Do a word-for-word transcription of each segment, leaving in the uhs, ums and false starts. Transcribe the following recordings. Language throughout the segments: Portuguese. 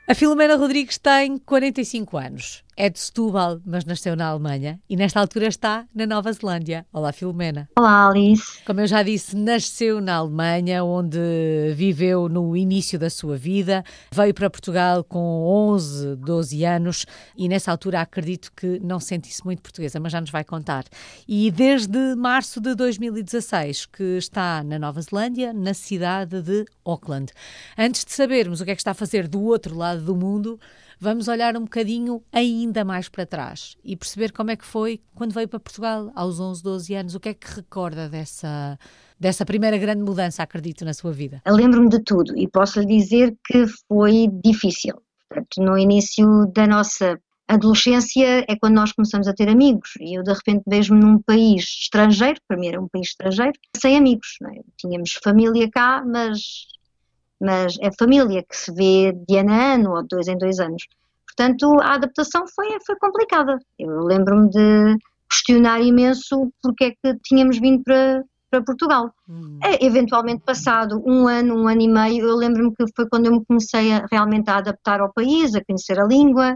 A Filomena Rodrigues tem quarenta e cinco anos. É de Setúbal, mas nasceu na Alemanha e nesta altura está na Nova Zelândia. Olá, Filomena. Olá, Alice. Como eu já disse, nasceu na Alemanha, onde viveu no início da sua vida. Veio para Portugal com onze, doze anos e nessa altura acredito que não sentisse muito portuguesa, mas já nos vai contar. E desde março de dois mil e dezasseis que está na Nova Zelândia, na cidade de Auckland. Antes de sabermos o que é que está a fazer do outro lado do mundo, vamos olhar um bocadinho ainda mais para trás e perceber como é que foi quando veio para Portugal, aos onze, doze anos. O que é que recorda dessa, dessa primeira grande mudança, acredito, na sua vida? Eu lembro-me de tudo e posso lhe dizer que foi difícil. Portanto, no início da nossa adolescência é quando nós começamos a ter amigos e eu de repente vejo-me num país estrangeiro, para mim era um país estrangeiro, sem amigos, não é? Tínhamos família cá, mas... mas é família que se vê de ano a ano ou de dois em dois anos. Portanto, a adaptação foi, foi complicada. Eu lembro-me de questionar imenso porque é que tínhamos vindo para, para Portugal. Hum. É, eventualmente, passado um ano, um ano e meio, eu lembro-me que foi quando eu me comecei a, realmente a adaptar ao país, a conhecer a língua,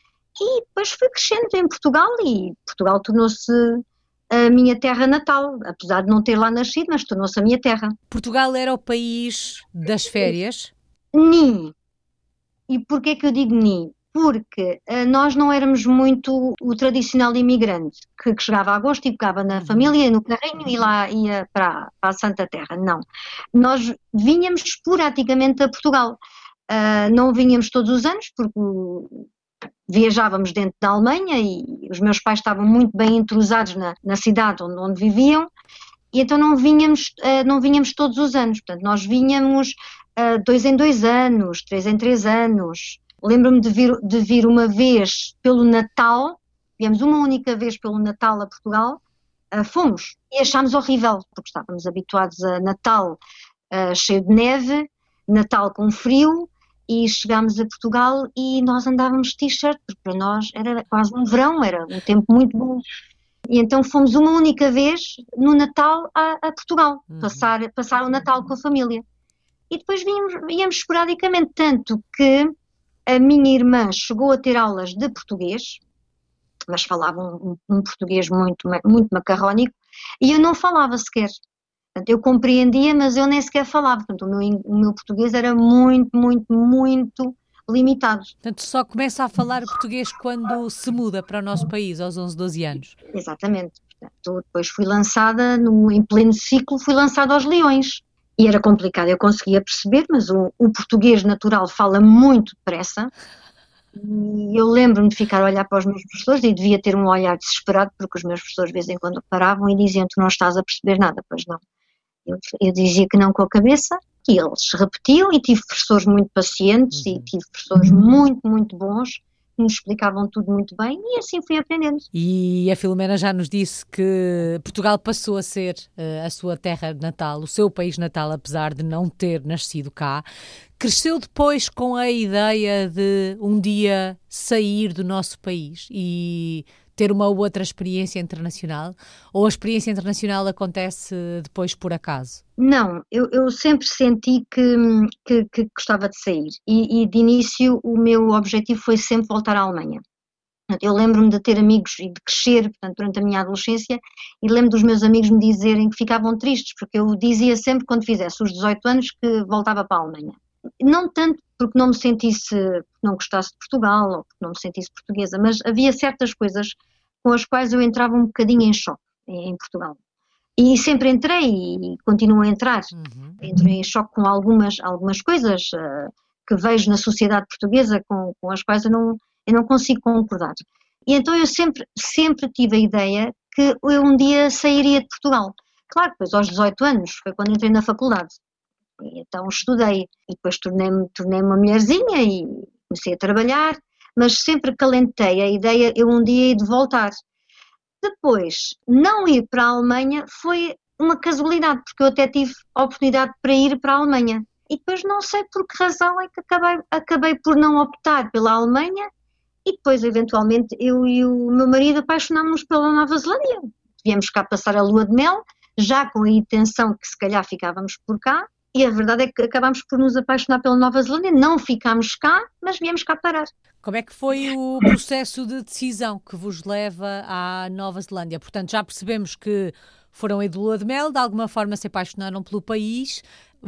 e depois fui crescendo em Portugal e Portugal tornou-se a minha terra natal, apesar de não ter lá nascido, mas tornou-se a minha terra. Portugal era o país das férias? Ni. E porquê que eu digo ni? Porque uh, nós não éramos muito o tradicional imigrante, que, que chegava a agosto e ficava na família, no carrinho e lá ia para, para a Santa Terra. Não. Nós vinhamos esporadicamente a Portugal. Uh, não vinhamos todos os anos, porque viajávamos dentro da Alemanha e os meus pais estavam muito bem entrosados na, na cidade onde, onde viviam, e então não vinhamos, uh, não vinhamos todos os anos. Portanto, nós vinhamos uh, dois em dois anos, três em três anos. Lembro-me de vir, de vir uma vez pelo Natal, viemos uma única vez pelo Natal a Portugal, uh, fomos e achámos horrível, porque estávamos habituados a Natal uh, cheio de neve, Natal com frio, e chegámos a Portugal e nós andávamos de t-shirt, porque para nós era quase um verão, era um tempo muito bom. E então fomos uma única vez no Natal a, a Portugal, uhum. passar, passar o Natal com a família. E depois víamos, íamos esporadicamente, tanto que a minha irmã chegou a ter aulas de português, mas falava um, um português muito, muito macarrónico, e eu não falava sequer. Portanto, eu compreendia, mas eu nem sequer falava. Portanto, o meu, o meu português era muito, muito, muito limitado. Portanto, só começa a falar português quando se muda para o nosso país, aos onze, doze anos. Exatamente. Portanto, depois fui lançada, no, em pleno ciclo, fui lançada aos Leões. E era complicado, eu conseguia perceber, mas o, o português natural fala muito depressa. E eu lembro-me de ficar a olhar para os meus professores e devia ter um olhar desesperado, porque os meus professores de vez em quando paravam e diziam: tu não estás a perceber nada. Pois não. Eu, eu dizia que não com a cabeça, e eles repetiam, e tive professores muito pacientes, uhum. e tive professores muito, muito bons, que nos explicavam tudo muito bem, e assim fui aprendendo. E a Filomena já nos disse que Portugal passou a ser uh, a sua terra natal, o seu país natal, apesar de não ter nascido cá. Cresceu depois com a ideia de um dia sair do nosso país e ter uma outra experiência internacional? Ou a experiência internacional acontece depois por acaso? Não, eu, eu sempre senti que, que, que gostava de sair e, e de início o meu objetivo foi sempre voltar à Alemanha. Eu lembro-me de ter amigos e de crescer, portanto, durante a minha adolescência, e lembro dos meus amigos me dizerem que ficavam tristes, porque eu dizia sempre quando fizesse os dezoito anos que voltava para a Alemanha. Não tanto porque não me sentisse, não gostasse de Portugal, ou porque não me sentisse portuguesa, mas havia certas coisas com as quais eu entrava um bocadinho em choque em Portugal. E sempre entrei e continuo a entrar. Uhum. Entrei em choque com algumas, algumas coisas uh, que vejo na sociedade portuguesa com, com as quais eu não, eu não consigo concordar. E então eu sempre, sempre tive a ideia que eu um dia sairia de Portugal. Claro, depois aos dezoito anos, foi quando entrei na faculdade. E então estudei e depois tornei-me, tornei-me uma mulherzinha e comecei a trabalhar, mas sempre calentei a ideia eu um dia ir de voltar. Depois, não ir para a Alemanha foi uma casualidade, porque eu até tive a oportunidade para ir para a Alemanha. E depois não sei por que razão é que acabei, acabei por não optar pela Alemanha e depois, eventualmente, eu e o meu marido apaixonámos-nos pela Nova Zelândia. Viemos cá passar a lua de mel, já com a intenção que se calhar ficávamos por cá. e a verdade é que acabámos por nos apaixonar pela Nova Zelândia, não ficámos cá, mas viemos cá parar. Como é que foi o processo de decisão que vos leva à Nova Zelândia? Portanto, já percebemos que foram aí de lua de mel, de alguma forma se apaixonaram pelo país,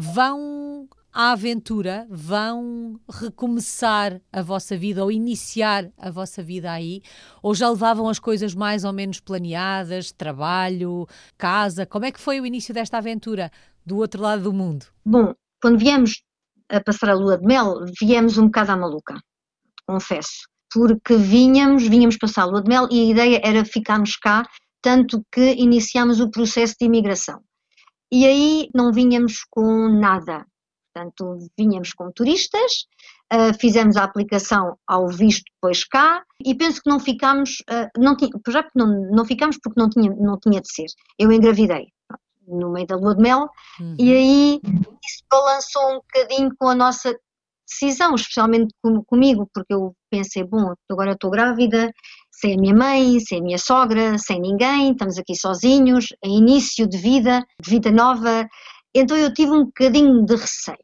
vão à aventura, vão recomeçar a vossa vida ou iniciar a vossa vida aí, ou já levavam as coisas mais ou menos planeadas, trabalho, casa? Como é que foi o início desta aventura do outro lado do mundo? Bom, quando viemos a passar a lua de mel, viemos um bocado à maluca, confesso, porque vinhamos, vinhamos passar a lua de mel e a ideia era ficarmos cá, tanto que iniciámos o processo de imigração. E aí não vinhamos com nada, portanto vinhamos como turistas, uh, fizemos a aplicação ao visto depois cá e penso que não ficámos, uh, não, já não, não ficámos porque não tinha, não tinha de ser. Eu engravidei no meio da lua de mel, uhum. E aí isso balançou um bocadinho com a nossa decisão, especialmente com, comigo, porque eu pensei, bom, agora estou grávida, sem a minha mãe, sem a minha sogra, sem ninguém, estamos aqui sozinhos, é início de vida, de vida nova, então eu tive um bocadinho de receio.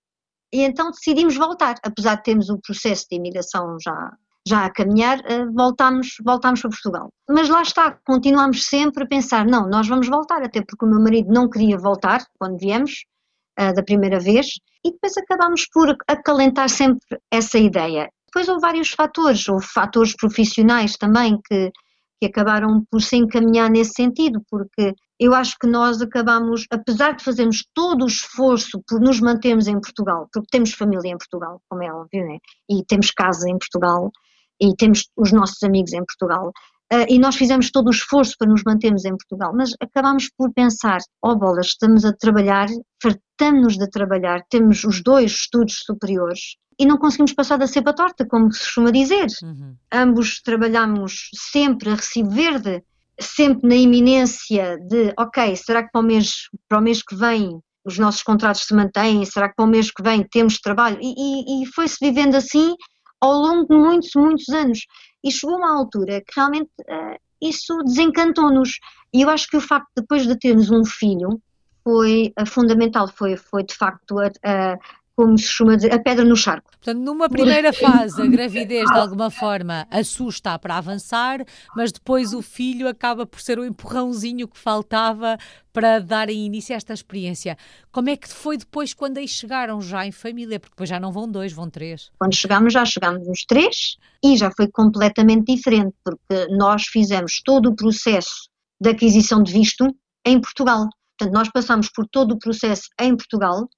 E então decidimos voltar, apesar de termos o processo de imigração já, já a caminhar, voltámos, voltámos para Portugal. Mas lá está, continuámos sempre a pensar, não, nós vamos voltar, até porque o meu marido não queria voltar quando viemos, uh, da primeira vez, e depois acabámos por acalentar sempre essa ideia. Depois houve vários fatores, houve fatores profissionais também que, que acabaram por se encaminhar nesse sentido, porque eu acho que nós acabamos, apesar de fazermos todo o esforço por nos mantermos em Portugal, porque temos família em Portugal, como é óbvio, né? E temos casa em Portugal, e temos os nossos amigos em Portugal, uh, e nós fizemos todo o esforço para nos mantermos em Portugal, mas acabámos por pensar, ó oh, bolas, estamos a trabalhar, fartamos-nos de trabalhar, temos os dois estudos superiores, e não conseguimos passar da cepa torta, como se costuma dizer. Uhum. Ambos trabalhamos sempre a recibo verde, sempre na iminência de, ok, será que para o mês, para o mês que vem os nossos contratos se mantêm? Será que para o mês que vem temos trabalho? E, e, e foi-se vivendo assim ao longo de muitos, muitos anos. E chegou uma altura que realmente uh, isso desencantou-nos. E eu acho que o facto de depois de termos um filho foi uh, fundamental, foi, foi de facto a... Uh, como se costuma dizer, a pedra no charco. Portanto, numa primeira fase, a gravidez, de alguma forma, assusta para avançar, mas depois o filho acaba por ser o empurrãozinho que faltava para darem início a esta experiência. Como é que foi depois quando aí chegaram já em família? Porque depois já não vão dois, vão três. Quando chegámos, já chegámos os três e já foi completamente diferente, porque nós fizemos todo o processo de aquisição de visto em Portugal. Portanto, nós passámos por todo o processo em Portugal.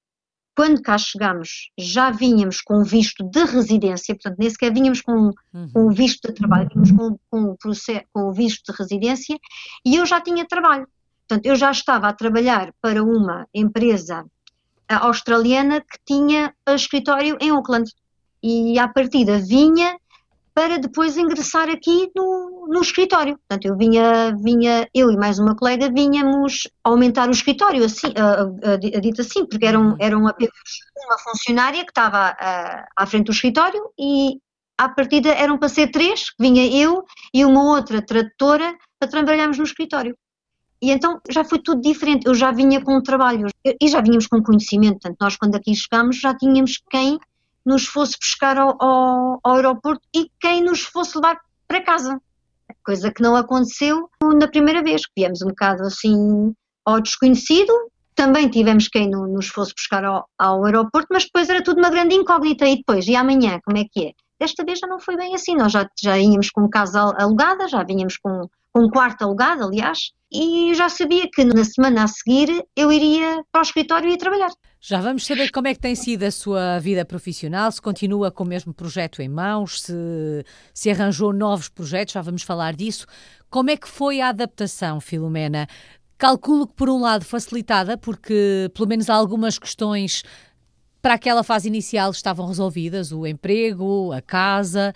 Quando cá chegámos, já vínhamos com o visto de residência, portanto, nem sequer vínhamos com, uhum. com o visto de trabalho, vínhamos com, com, o processo, com o visto de residência e eu já tinha trabalho. Portanto, eu já estava a trabalhar para uma empresa australiana que tinha escritório em Auckland e, à partida, vinha para depois ingressar aqui no, no escritório. Portanto, eu vinha, vinha, eu e mais uma colega, vinhamos aumentar o escritório, assim, a, a, a dito assim, porque eram, eram apenas uma funcionária que estava a, à frente do escritório e, à partida, eram para ser três, vinha eu e uma outra tradutora para trabalharmos no escritório. E então já foi tudo diferente, eu já vinha com o trabalho e já vínhamos com conhecimento, portanto, nós quando aqui chegámos já tínhamos quem nos fosse buscar ao, ao, ao aeroporto e quem nos fosse levar para casa, coisa que não aconteceu na primeira vez, que viemos um bocado assim ao desconhecido, também tivemos quem no, nos fosse buscar ao, ao aeroporto, mas depois era tudo uma grande incógnita, e depois, e amanhã, como é que é? Desta vez já não foi bem assim, nós já, já íamos com casa alugada, já vínhamos com, com um quarto alugado, aliás, e já sabia que na semana a seguir eu iria para o escritório e ia trabalhar. Já vamos saber como é que tem sido a sua vida profissional, se continua com o mesmo projeto em mãos, se, se arranjou novos projetos, já vamos falar disso. Como é que foi a adaptação, Filomena? Calculo que, por um lado, facilitada, porque pelo menos algumas questões para aquela fase inicial estavam resolvidas, o emprego, a casa,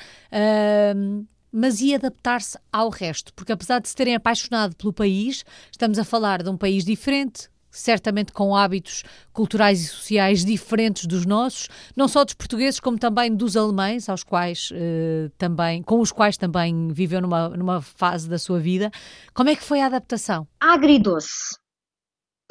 hum, mas e adaptar-se ao resto? Porque apesar de se terem apaixonado pelo país, estamos a falar de um país diferente, certamente com hábitos culturais e sociais diferentes dos nossos, não só dos portugueses, como também dos alemães, aos quais, eh, também, com os quais também viveu numa, numa fase da sua vida. Como é que foi a adaptação? Agridoce.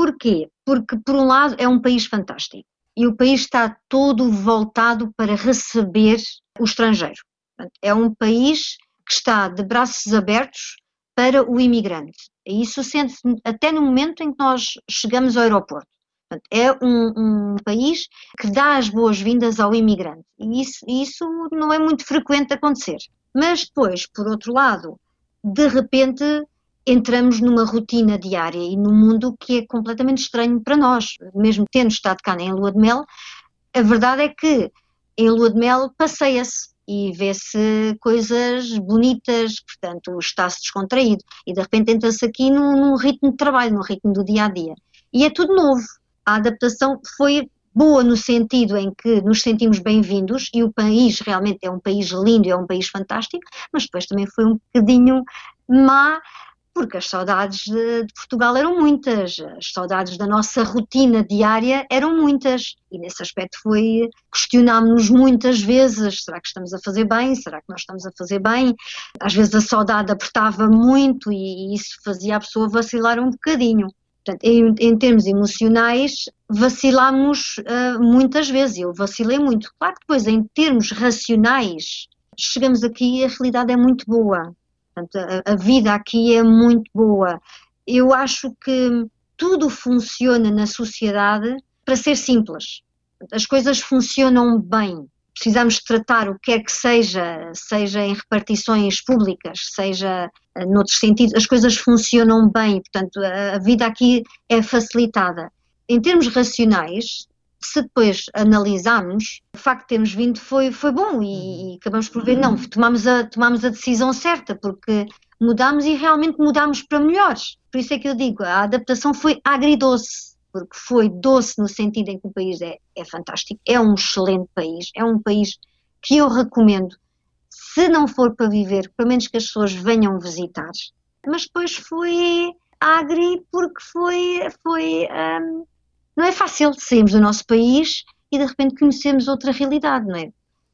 Porquê? Porque, por um lado, é um país fantástico e o país está todo voltado para receber o estrangeiro. Portanto, é um país que está de braços abertos para o imigrante. E isso sente-se até no momento em que nós chegamos ao aeroporto. Portanto, é um, um país que dá as boas-vindas ao imigrante. E isso, isso não é muito frequente acontecer. Mas depois, por outro lado, de repente entramos numa rotina diária e num mundo que é completamente estranho para nós. Mesmo tendo estado cá em lua de mel, a verdade é que em lua de mel passeia-se e vê-se coisas bonitas, portanto está-se descontraído e de repente entra-se aqui num, num ritmo de trabalho, num ritmo do dia-a-dia. E é tudo novo. A adaptação foi boa no sentido em que nos sentimos bem-vindos e o país realmente é um país lindo, é um país fantástico, mas depois também foi um bocadinho má, porque as saudades de, de Portugal eram muitas, as saudades da nossa rotina diária eram muitas e nesse aspecto foi, questionámos-nos muitas vezes, será que estamos a fazer bem, será que nós estamos a fazer bem? Às vezes a saudade apertava muito e, e isso fazia a pessoa vacilar um bocadinho. Portanto, em, em termos emocionais, vacilámos uh, muitas vezes, eu vacilei muito. Claro que depois, em termos racionais, chegamos aqui e a realidade é muito boa. Portanto, a, a vida aqui é muito boa. Eu acho que tudo funciona na sociedade para ser simples. As coisas funcionam bem. Precisamos tratar o que quer que seja, seja em repartições públicas, seja uh, noutros sentidos, as coisas funcionam bem, portanto a, a vida aqui é facilitada. Em termos racionais, se depois analisarmos, o facto de termos vindo foi, foi bom e, e acabamos por ver, não, tomamos a, tomamos a decisão certa, porque mudámos e realmente mudámos para melhores. Por isso é que eu digo, a adaptação foi agridoce. Porque foi doce no sentido em que o país é, é fantástico, é um excelente país, é um país que eu recomendo, se não for para viver, pelo menos que as pessoas venham visitar. Mas depois foi agri porque foi, foi um, não é fácil sairmos do nosso país e de repente conhecemos outra realidade, não é?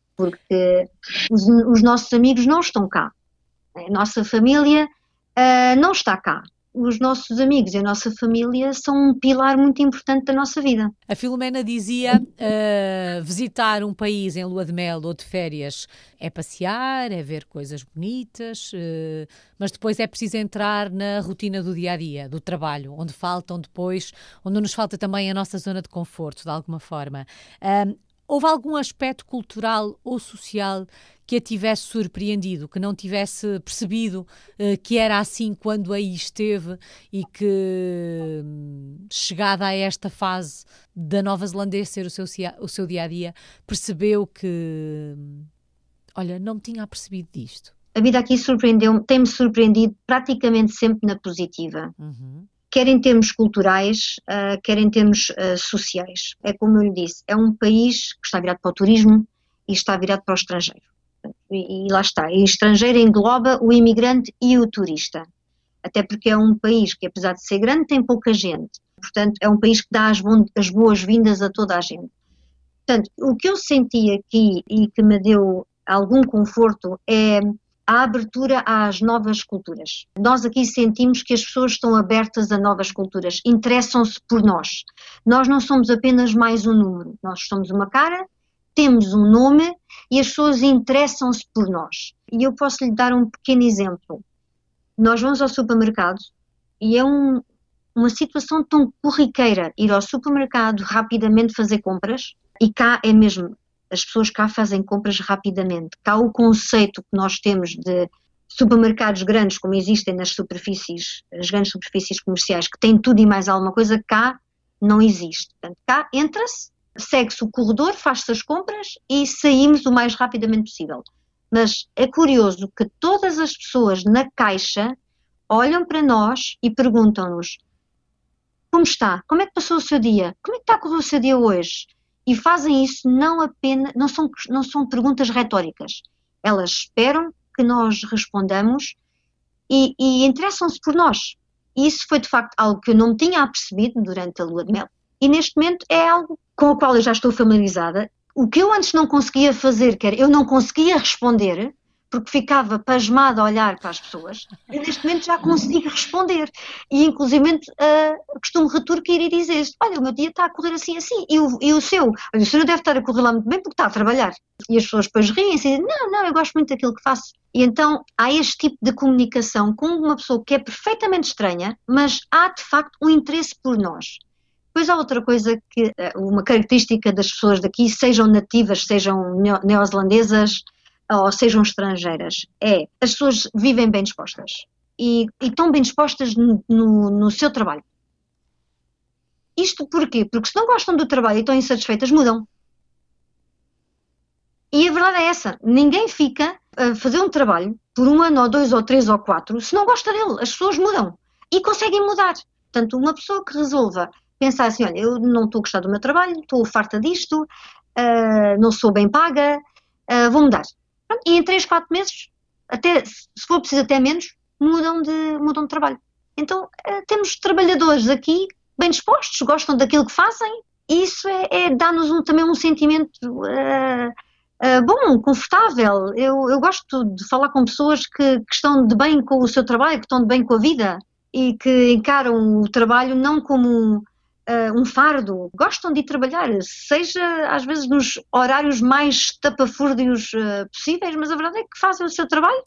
Porque os, os nossos amigos não estão cá, a nossa família uh, não está cá. Os nossos amigos e a nossa família são um pilar muito importante da nossa vida. A Filomena dizia, uh, visitar um país em lua de mel ou de férias é passear, é ver coisas bonitas, uh, mas depois é preciso entrar na rotina do dia-a-dia, do trabalho, onde faltam depois, onde nos falta também a nossa zona de conforto, de alguma forma. Uh, houve algum aspecto cultural ou social que a tivesse surpreendido, que não tivesse percebido uh, que era assim quando aí esteve e que, hum, chegada a esta fase da Nova Zelândia ser o seu, o seu dia-a-dia, percebeu que, hum, olha, não me tinha apercebido disto? A vida aqui surpreendeu-me, tem-me surpreendido praticamente sempre na positiva. Uhum. Quer em termos culturais, uh, quer em termos uh, sociais. É como eu lhe disse, é um país que está virado para o turismo e está virado para o estrangeiro. E, e lá está, e estrangeiro engloba o imigrante e o turista, até porque é um país que, apesar de ser grande, tem pouca gente, portanto é um país que dá as, as boas-vindas a toda a gente. Portanto, o que eu senti aqui e que me deu algum conforto é a abertura às novas culturas. Nós aqui sentimos que as pessoas estão abertas a novas culturas, interessam-se por nós. Nós não somos apenas mais um número, nós somos uma cara, temos um nome e as pessoas interessam-se por nós. E eu posso lhe dar um pequeno exemplo. Nós vamos ao supermercado e é um, uma situação tão corriqueira ir ao supermercado rapidamente fazer compras, e cá é mesmo, as pessoas cá fazem compras rapidamente. Cá o conceito que nós temos de supermercados grandes, como existem nas superfícies, as grandes superfícies comerciais, que têm tudo e mais alguma coisa, cá não existe. Portanto, cá entra-se, segue-se o corredor, faz-se as compras e saímos o mais rapidamente possível. Mas é curioso que todas as pessoas na caixa olham para nós e perguntam-nos: como está? Como é que passou o seu dia? Como é que está a correr o seu dia hoje? E fazem isso não apenas, não são, não são perguntas retóricas. Elas esperam que nós respondamos e, e interessam-se por nós. E isso foi de facto algo que eu não me tinha apercebido durante a lua de mel. E neste momento é algo com o qual eu já estou familiarizada. O que eu antes não conseguia fazer, que era, eu não conseguia responder, porque ficava pasmada a olhar para as pessoas, e neste momento já consigo responder. E, inclusivamente, uh, costumo retorquir e dizer: olha, o meu dia está a correr assim, assim, e o, e o seu? Olha, o seu deve estar a correr lá muito bem porque está a trabalhar. E as pessoas depois riem-se e dizem: não, não, eu gosto muito daquilo que faço. E então há este tipo de comunicação com uma pessoa que é perfeitamente estranha, mas há, de facto, um interesse por nós. Depois há outra coisa que, uma característica das pessoas daqui, sejam nativas, sejam neozelandesas, ou sejam estrangeiras, é as pessoas vivem bem dispostas e, e estão bem dispostas no, no, no seu trabalho. Isto porquê? Porque se não gostam do trabalho e estão insatisfeitas, mudam. E a verdade é essa, ninguém fica a fazer um trabalho por um ano, ou dois, ou três, ou quatro, se não gosta dele. As pessoas mudam e conseguem mudar. Portanto, uma pessoa que resolva pensar assim: olha, eu não estou a gostar do meu trabalho, estou farta disto, uh, não sou bem paga, uh, vou mudar. E em três, quatro meses, até, se for preciso até menos, mudam de, mudam de trabalho. Então, uh, temos trabalhadores aqui bem dispostos, gostam daquilo que fazem, e isso é, é dá-nos um, também um sentimento uh, uh, bom, confortável. Eu, eu gosto de falar com pessoas que, que estão de bem com o seu trabalho, que estão de bem com a vida, e que encaram o trabalho não como Uh, um fardo, gostam de ir trabalhar, seja às vezes nos horários mais tapafúrdios uh, possíveis, mas a verdade é que fazem o seu trabalho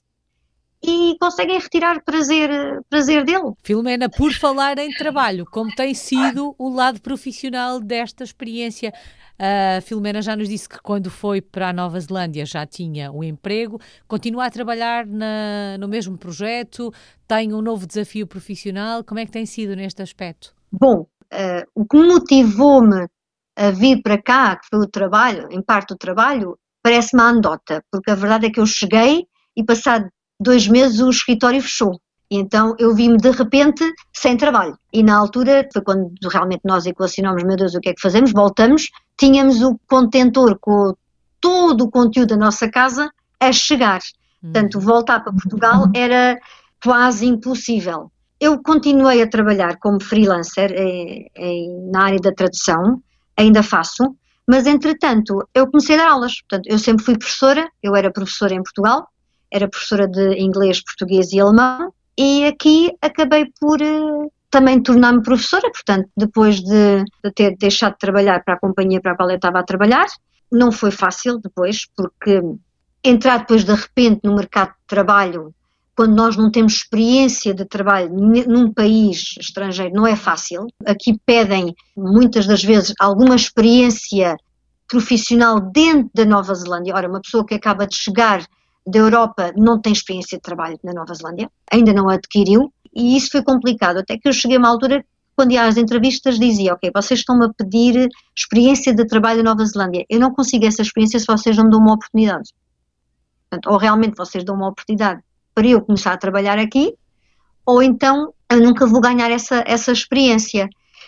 e conseguem retirar prazer, prazer dele. Filomena, por falar em trabalho, como tem sido o lado profissional desta experiência? A uh, Filomena já nos disse que quando foi para a Nova Zelândia já tinha um emprego, continua a trabalhar na, no mesmo projeto, tem um novo desafio profissional. Como é que tem sido neste aspecto? Bom, Uh, o que motivou-me a vir para cá, que foi o trabalho, em parte o trabalho, parece-me a anedota, porque a verdade é que eu cheguei e passado dois meses o escritório fechou. E então eu vi-me de repente sem trabalho. E na altura, foi quando realmente nós equacionámos: meu Deus, o que é que fazemos? Voltamos, tínhamos o contentor com todo o conteúdo da nossa casa a chegar. Uhum. Portanto, voltar para Portugal era quase impossível. Eu continuei a trabalhar como freelancer eh, eh, na área da tradução, ainda faço, mas entretanto eu comecei a dar aulas. Portanto, eu sempre fui professora, eu era professora em Portugal, era professora de inglês, português e alemão, e aqui acabei por eh, também tornar-me professora. Portanto, depois de, de ter deixado de trabalhar para a companhia para a qual eu estava a trabalhar, não foi fácil depois, porque entrar depois de repente no mercado de trabalho, quando nós não temos experiência de trabalho num país estrangeiro, não é fácil. Aqui pedem, muitas das vezes, alguma experiência profissional dentro da Nova Zelândia. Ora, uma pessoa que acaba de chegar da Europa não tem experiência de trabalho na Nova Zelândia, ainda não adquiriu, e isso foi complicado. Até que eu cheguei a uma altura, quando ia às entrevistas, dizia: ok, vocês estão-me a pedir experiência de trabalho na Nova Zelândia. Eu não consigo essa experiência se vocês não me dão uma oportunidade. Portanto, ou realmente vocês dão uma oportunidade para eu começar a trabalhar aqui, ou então eu nunca vou ganhar essa, essa experiência.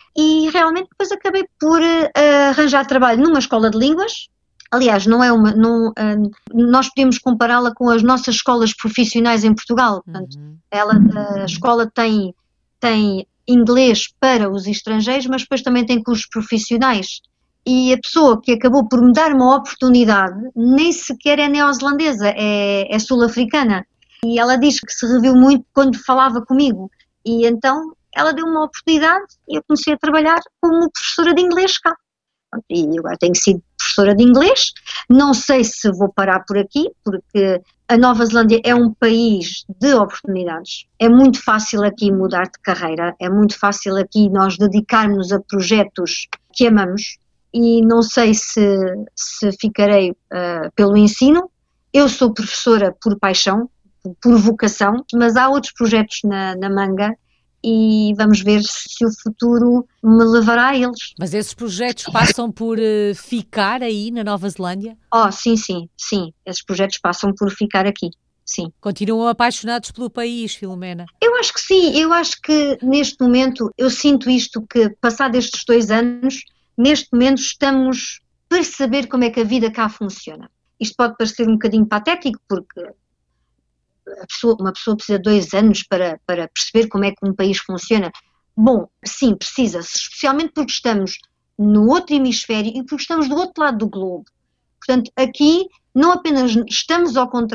E realmente depois acabei por uh, arranjar trabalho numa escola de línguas. Aliás, não é uma, não, uh, nós podemos compará-la com as nossas escolas profissionais em Portugal. Portanto, uhum. ela, a escola tem, tem inglês para os estrangeiros, mas depois também tem cursos profissionais. E a pessoa que acabou por me dar uma oportunidade nem sequer é neozelandesa, é, é sul-africana. E ela diz que se reviu muito quando falava comigo. E então ela deu uma oportunidade e eu comecei a trabalhar como professora de inglês cá. E agora tenho sido professora de inglês. Não sei se vou parar por aqui, porque a Nova Zelândia é um país de oportunidades. É muito fácil aqui mudar de carreira, é muito fácil aqui nós dedicarmos a projetos que amamos. E não sei se, se ficarei uh, pelo ensino. Eu sou professora por paixão, por vocação, mas há outros projetos na, na manga e vamos ver se o futuro me levará a eles. Mas esses projetos passam por uh, ficar aí na Nova Zelândia? Oh, sim, sim, sim. Esses projetos passam por ficar aqui, sim. Continuam apaixonados pelo país, Filomena? Eu acho que sim. Eu acho que neste momento, eu sinto isto, que passado estes dois anos, neste momento estamos a perceber como é que a vida cá funciona. Isto pode parecer um bocadinho patético, porque A pessoa, uma pessoa precisa de dois anos para, para perceber como é que um país funciona. Bom, sim, precisa-se, especialmente porque estamos no outro hemisfério e porque estamos do outro lado do globo. Portanto, aqui não apenas estamos ao contrário,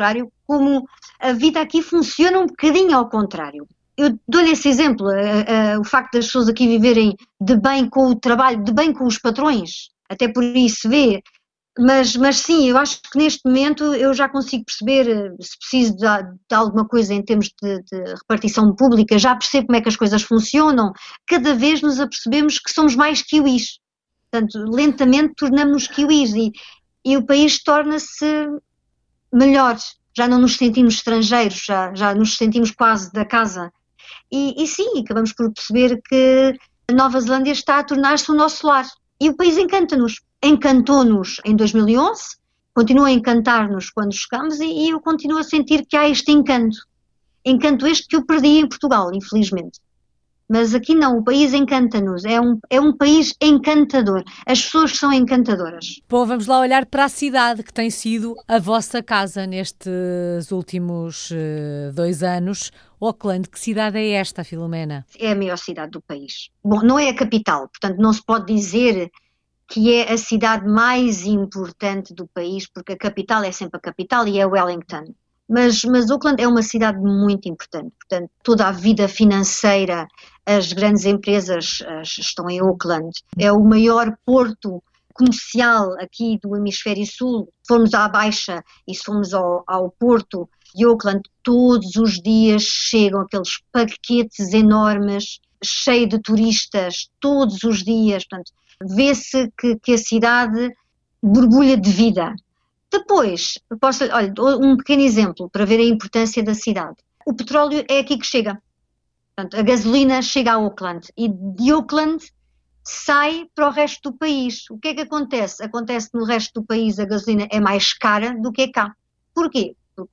como a vida aqui funciona um bocadinho ao contrário. Eu dou-lhe esse exemplo, a, a, o facto das pessoas aqui viverem de bem com o trabalho, de bem com os patrões, até por isso vê, mas, mas sim, eu acho que neste momento eu já consigo perceber, se preciso de, de alguma coisa em termos de, de repartição pública, já percebo como é que as coisas funcionam, cada vez nos apercebemos que somos mais kiwis, portanto, lentamente tornamos-nos kiwis e, e o país torna-se melhor, já não nos sentimos estrangeiros, já, já nos sentimos quase da casa. E, e sim, acabamos por perceber que a Nova Zelândia está a tornar-se o nosso lar. E o país encanta-nos. Encantou-nos em dois mil e onze, continua a encantar-nos quando chegamos e, e eu continuo a sentir que há este encanto. Encanto este que eu perdi em Portugal, infelizmente. Mas aqui não, o país encanta-nos, é um, é um país encantador, as pessoas são encantadoras. Bom, vamos lá olhar para a cidade que tem sido a vossa casa nestes últimos uh, dois anos. Auckland, que cidade é esta, Filomena? É a maior cidade do país. Bom, não é a capital, portanto não se pode dizer que é a cidade mais importante do país, porque a capital é sempre a capital e é Wellington. Mas, mas Auckland é uma cidade muito importante, portanto, toda a vida financeira, as grandes empresas as, estão em Auckland, é o maior porto comercial aqui do hemisfério sul. Se formos à Baixa e se formos ao, ao porto de Auckland, todos os dias chegam aqueles paquetes enormes, cheios de turistas, todos os dias, portanto, vê-se que, que a cidade borbulha de vida. Depois, posso, olha, um pequeno exemplo para ver a importância da cidade. O petróleo é aqui que chega. Portanto, a gasolina chega a Auckland e de Auckland sai para o resto do país. O que é que acontece? Acontece que no resto do país a gasolina é mais cara do que é cá. Porquê? Porque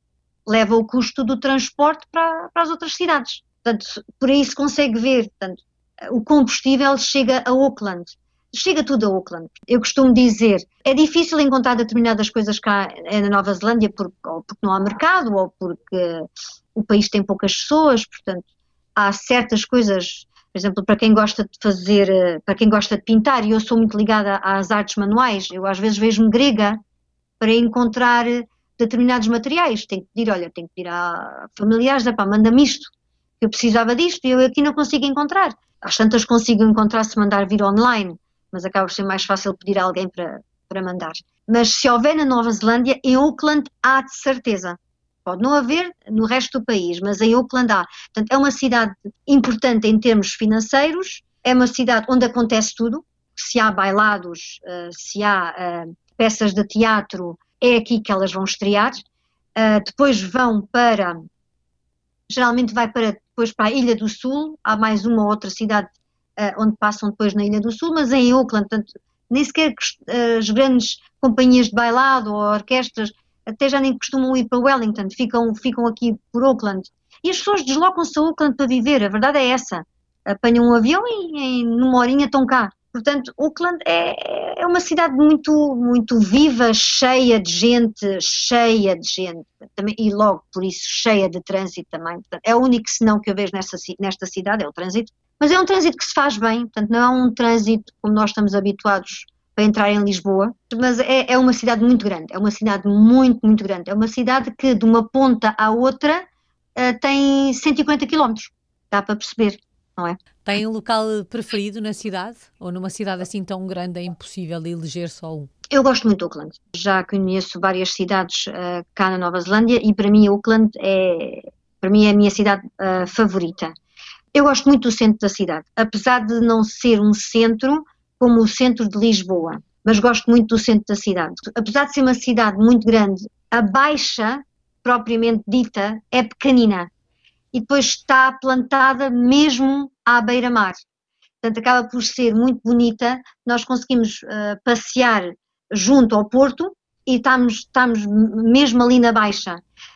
leva o custo do transporte para, para as outras cidades. Portanto, por aí se consegue ver. Portanto, o combustível chega a Auckland. Chega tudo a Auckland. Eu costumo dizer, é difícil encontrar determinadas coisas cá na Nova Zelândia porque, ou porque não há mercado ou porque o país tem poucas pessoas, portanto, há certas coisas, por exemplo, para quem gosta de fazer, para quem gosta de pintar, e eu sou muito ligada às artes manuais, eu às vezes vejo-me grega para encontrar determinados materiais. Tenho que pedir, olha, tenho que pedir a familiares, pá, manda-me isto, eu precisava disto e eu aqui não consigo encontrar. Às tantas consigo encontrar se mandar vir online, mas acaba por ser mais fácil pedir a alguém para, para mandar. Mas se houver na Nova Zelândia, em Auckland há de certeza. Pode não haver no resto do país, mas em Auckland há. Portanto, é uma cidade importante em termos financeiros, é uma cidade onde acontece tudo. Se há bailados, se há peças de teatro, é aqui que elas vão estrear. Depois vão para, geralmente vai para, depois para a Ilha do Sul, há mais uma ou outra cidade Uh, onde passam depois na Ilha do Sul, mas em Auckland, portanto, nem sequer uh, as grandes companhias de bailado ou orquestras até já nem costumam ir para Wellington, ficam, ficam aqui por Auckland. E as pessoas deslocam-se a Auckland para viver, a verdade é essa. Apanham um avião e em numa horinha estão cá. Portanto, Auckland é, é uma cidade muito, muito viva, cheia de gente, cheia de gente, também, e logo por isso cheia de trânsito também. Portanto, é o único senão que eu vejo nesta, nesta cidade, é o trânsito. Mas é um trânsito que se faz bem, portanto não é um trânsito como nós estamos habituados para entrar em Lisboa, mas é, é uma cidade muito grande, é uma cidade muito, muito grande. É uma cidade que de uma ponta à outra uh, tem cento e quarenta quilómetros, dá para perceber, não é? Tem um local preferido na cidade? Ou numa cidade assim tão grande é impossível eleger só um? Eu gosto muito de Auckland, já conheço várias cidades uh, cá na Nova Zelândia e para mim Auckland é, para mim é a minha cidade uh, favorita. Eu gosto muito do centro da cidade, apesar de não ser um centro como o centro de Lisboa, mas gosto muito do centro da cidade. Apesar de ser uma cidade muito grande, a Baixa, propriamente dita, é pequenina e depois está plantada mesmo à beira-mar. Portanto, acaba por ser muito bonita, nós conseguimos uh, passear junto ao Porto e estamos, estamos mesmo ali na Baixa.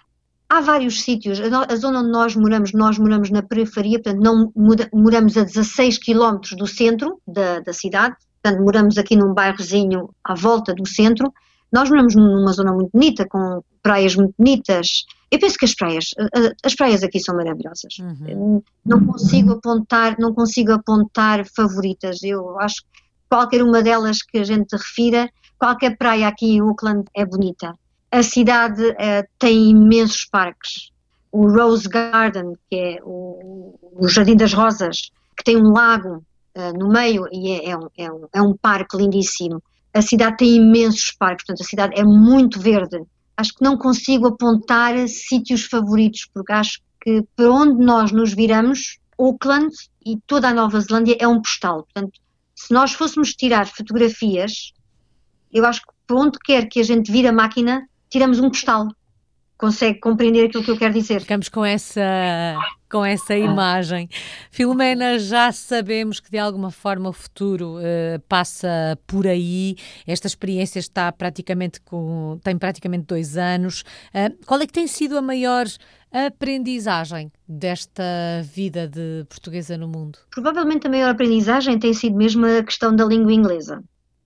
Há vários sítios, a zona onde nós moramos, nós moramos na periferia, portanto não moramos a dezasseis quilómetros do centro da, da cidade, portanto moramos aqui num bairrozinho à volta do centro. Nós moramos numa zona muito bonita, com praias muito bonitas. Eu penso que as praias, as praias aqui são maravilhosas. Uhum. Não consigo apontar, não consigo apontar favoritas. Eu acho que qualquer uma delas que a gente refira, qualquer praia aqui em Auckland é bonita. A cidade uh, tem imensos parques. O Rose Garden, que é o, o Jardim das Rosas, que tem um lago uh, no meio e é, é, um, é, um, é um parque lindíssimo. A cidade tem imensos parques, portanto a cidade é muito verde. Acho que não consigo apontar sítios favoritos, porque acho que para onde nós nos viramos, Auckland e toda a Nova Zelândia é um postal. Portanto, se nós fôssemos tirar fotografias, eu acho que para onde quer que a gente vire a máquina, tiramos um postal. Consegue compreender aquilo que eu quero dizer? Ficamos com essa, com essa imagem. Filomena, já sabemos que de alguma forma o futuro uh, passa por aí. Esta experiência está praticamente com, tem praticamente dois anos. Uh, qual é que tem sido a maior aprendizagem desta vida de portuguesa no mundo? Provavelmente a maior aprendizagem tem sido mesmo a questão da língua inglesa.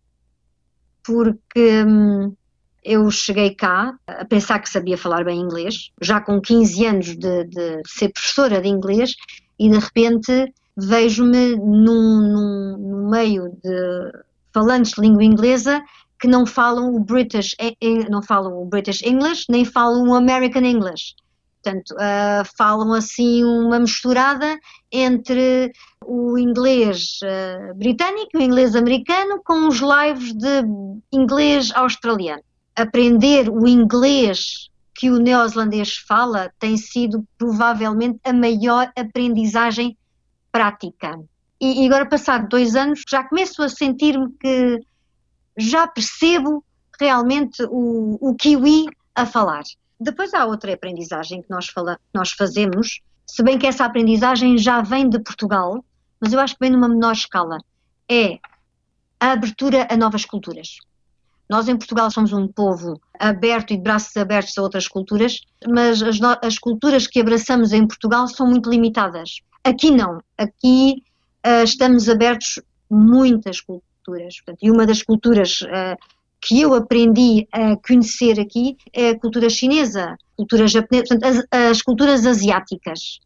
Porque... Hum, eu cheguei cá a pensar que sabia falar bem inglês, já com quinze anos de, de ser professora de inglês, e de repente vejo-me num, num, num meio de falantes de língua inglesa que não falam o British, não falam o British English, nem falam o American English. Portanto, uh, falam assim uma misturada entre o inglês uh, britânico e o inglês americano com os lives de inglês australiano. Aprender o inglês que o neozelandês fala tem sido provavelmente a maior aprendizagem prática. E, e agora, passado dois anos, já começo a sentir-me que já percebo realmente o, o kiwi a falar. Depois há outra aprendizagem que nós, fala, nós fazemos, se bem que essa aprendizagem já vem de Portugal, mas eu acho que vem numa menor escala, é a abertura a novas culturas. Nós em Portugal somos um povo aberto e de braços abertos a outras culturas, mas as, no- as culturas que abraçamos em Portugal são muito limitadas. Aqui não. Aqui uh, estamos abertos a muitas culturas. Portanto, e uma das culturas uh, que eu aprendi a conhecer aqui é a cultura chinesa, cultura japonesa, portanto, as, as culturas asiáticas.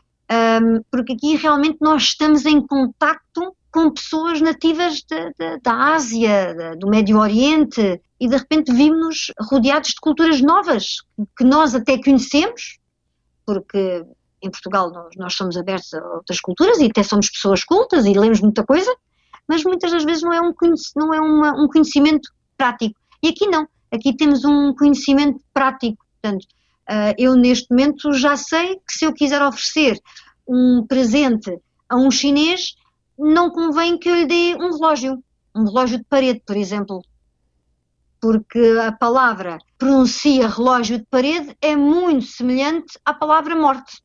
Um, porque aqui realmente nós estamos em contacto com pessoas nativas de, de, da Ásia, de, do Médio Oriente, e de repente vimos-nos rodeados de culturas novas, que nós até conhecemos, porque em Portugal nós, nós somos abertos a outras culturas e até somos pessoas cultas e lemos muita coisa, mas muitas das vezes não é um, não é uma, um conhecimento prático. E aqui não, aqui temos um conhecimento prático. Portanto, uh, eu neste momento já sei que se eu quiser oferecer um presente a um chinês, não convém que eu lhe dê um relógio, um relógio de parede, por exemplo, porque a palavra pronuncia relógio de parede é muito semelhante à palavra morte.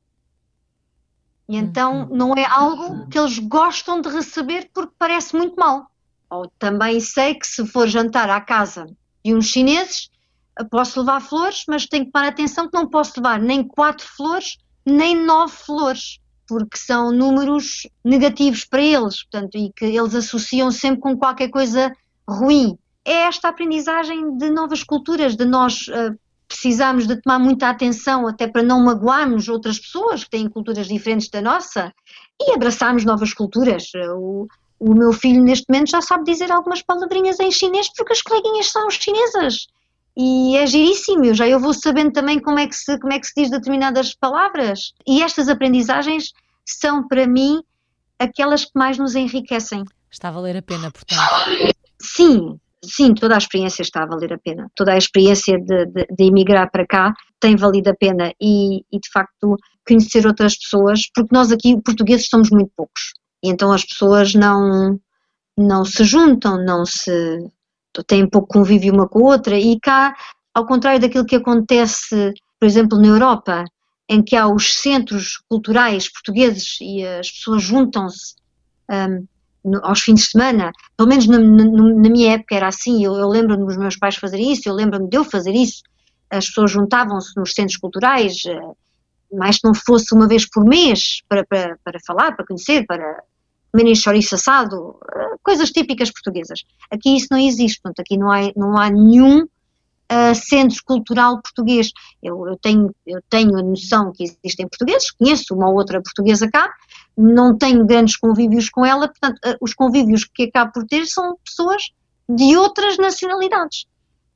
E então não é algo que eles gostam de receber porque parece muito mal. Ou também sei que se for jantar à casa de uns chineses, posso levar flores, mas tenho que tomar atenção que não posso levar nem quatro flores, nem nove flores, porque são números negativos para eles, portanto, e que eles associam sempre com qualquer coisa ruim. É esta aprendizagem de novas culturas, de nós uh, precisarmos de tomar muita atenção até para não magoarmos outras pessoas que têm culturas diferentes da nossa e abraçarmos novas culturas. O, o meu filho neste momento já sabe dizer algumas palavrinhas em chinês porque as coleguinhas são chinesas. E é giríssimo, eu já eu vou sabendo também como é, que se, como é que se diz determinadas palavras. E estas aprendizagens são, para mim, aquelas que mais nos enriquecem. Está a valer a pena, portanto. Sim, sim, toda a experiência está a valer a pena. Toda a experiência de, de, de emigrar para cá tem valido a pena e, e, de facto, conhecer outras pessoas, porque nós aqui, portugueses, somos muito poucos. E então as pessoas não, não se juntam, não se... têm pouco convívio uma com a outra, e cá, ao contrário daquilo que acontece, por exemplo, na Europa, em que há os centros culturais portugueses e as pessoas juntam-se um, no, aos fins de semana, pelo menos na, na, na minha época era assim, eu, eu lembro-me dos meus pais fazerem isso, eu lembro-me de eu fazer isso, as pessoas juntavam-se nos centros culturais, mais que não fosse uma vez por mês, para, para, para falar, para conhecer, para comerem chouriço assado, coisas típicas portuguesas. Aqui isso não existe, portanto, aqui não há, não há nenhum uh, centro cultural português. Eu, eu, tenho, eu tenho a noção que existem portugueses, conheço uma ou outra portuguesa cá, não tenho grandes convívios com ela, portanto, uh, os convívios que acabo por ter são pessoas de outras nacionalidades.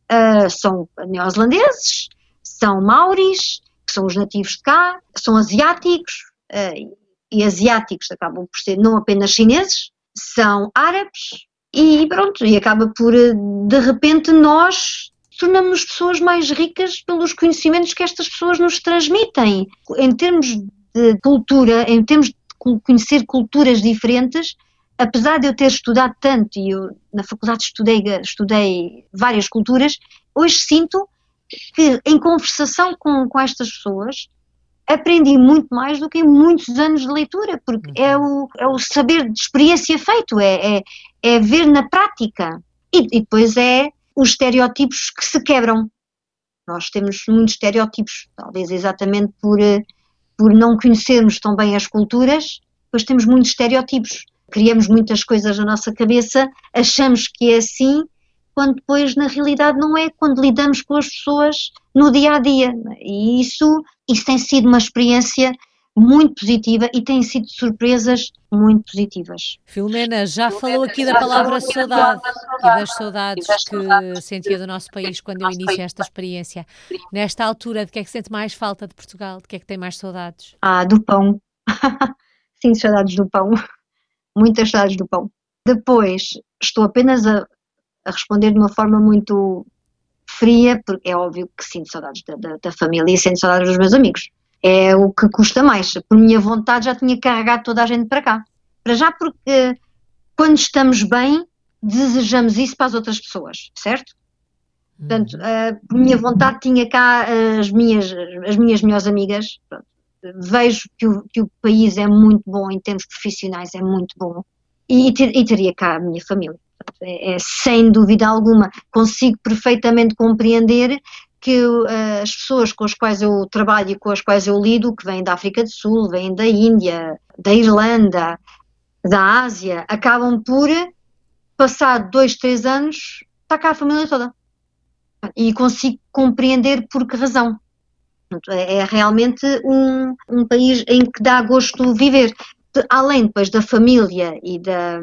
uh, são neozelandeses, são maoris, que são os nativos de cá, são asiáticos, uh, e asiáticos acabam por ser não apenas chineses, são árabes, e pronto, e acaba por, de repente, nós tornamos-nos pessoas mais ricas pelos conhecimentos que estas pessoas nos transmitem. Em termos de cultura, em termos de conhecer culturas diferentes, apesar de eu ter estudado tanto, e eu na faculdade estudei, estudei várias culturas, hoje sinto que em conversação com, com estas pessoas aprendi muito mais do que em muitos anos de leitura, porque é o, é o saber de experiência feito, é, é, é ver na prática. E, e depois é os estereótipos que se quebram. Nós temos muitos estereótipos, talvez exatamente por, por não conhecermos tão bem as culturas, depois temos muitos estereótipos. Criamos muitas coisas na nossa cabeça, achamos que é assim, quando depois na realidade não é, quando lidamos com as pessoas no dia a dia. E isso, isso tem sido uma experiência muito positiva e têm sido surpresas muito positivas. Filomena, já falou aqui da palavra saudade e das saudades que sentia do nosso país quando eu iniciei esta experiência. Nesta altura, de que é que sente mais falta de Portugal? De que é que tem mais saudades? Ah, do pão. Sinto saudades do pão. Muitas saudades do pão. Depois, estou apenas a, a responder de uma forma muito fria, porque é óbvio que sinto saudades da, da, da família e sinto saudades dos meus amigos. É o que custa mais. Por minha vontade já tinha carregado toda a gente para cá. Para já porque quando estamos bem, desejamos isso para as outras pessoas, certo? Portanto, uh, por minha vontade tinha cá as minhas, as minhas melhores amigas. Pronto. Vejo que o, que o país é muito bom em termos profissionais, é muito bom. E, ter, e teria cá a minha família. É, é, sem dúvida alguma. Consigo perfeitamente compreender que uh, as pessoas com as quais eu trabalho e com as quais eu lido, que vêm da África do Sul, vêm da Índia, da Irlanda, da Ásia, acabam por, passado dois, três anos, está cá a família toda. E consigo compreender por que razão. É, é realmente um, um país em que dá gosto viver. Além depois da família e, da,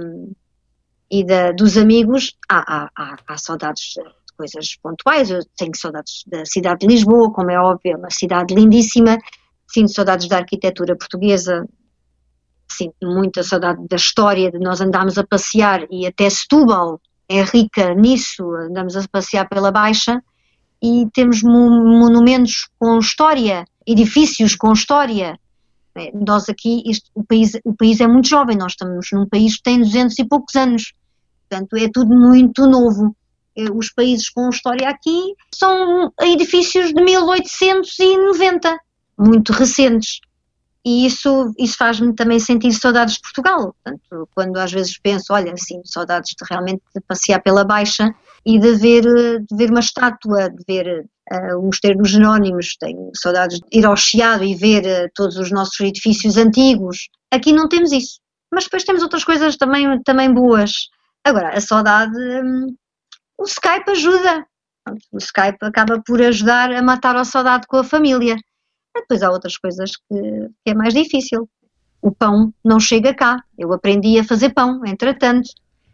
e da, dos amigos, há, há, há, há saudades coisas pontuais. Eu tenho saudades da cidade de Lisboa, como é óbvio, é uma cidade lindíssima. Sinto saudades da arquitetura portuguesa, sinto muita saudade da história, de nós andarmos a passear, e até Setúbal é rica nisso, andamos a passear pela Baixa e temos monumentos com história, edifícios com história. Nós aqui, isto, o, país, o país é muito jovem, nós estamos num país que tem duzentos e poucos anos, portanto é tudo muito novo. Os países com história aqui são edifícios de mil oitocentos e noventa, muito recentes. E isso, isso faz-me também sentir saudades de Portugal. Portanto, quando às vezes penso, olha, sinto saudades de realmente de passear pela Baixa e de ver, de ver uma estátua, de ver uh, o Mosteiro dos Jerónimos, tenho saudades de ir ao Chiado e ver uh, todos os nossos edifícios antigos. Aqui não temos isso. Mas depois temos outras coisas também, também boas. Agora, a saudade... Um, O Skype ajuda, o Skype acaba por ajudar a matar a saudade com a família. Depois há outras coisas que, que é mais difícil. O pão não chega cá, eu aprendi a fazer pão, entretanto,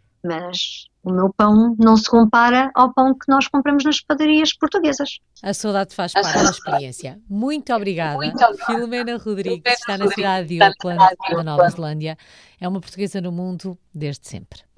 mas o meu pão não se compara ao pão que nós compramos nas padarias portuguesas. A saudade faz parte da experiência. Muito obrigada. Muito obrigada. Filomena Rodrigues está na cidade de Auckland, na Nova Zelândia. É uma portuguesa no mundo desde sempre.